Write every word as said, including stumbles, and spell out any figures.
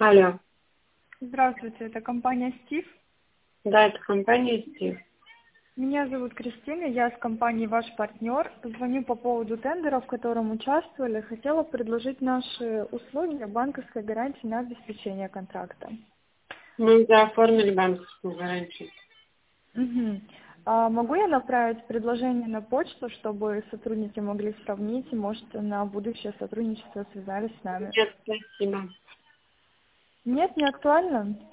Алло. Здравствуйте, это компания Стив. Да, это компания Стив. Меня зовут Кристина, я с компании «Ваш партнер». Звоню по поводу тендера, в котором участвовали. Хотела предложить наши услуги банковской гарантии на обеспечение контракта. Мы уже оформили банковскую гарантию. Угу. А могу я направить предложение на почту, чтобы сотрудники могли сравнить и, может, на будущее сотрудничество связались с нами? Нет, спасибо. Нет, не актуально?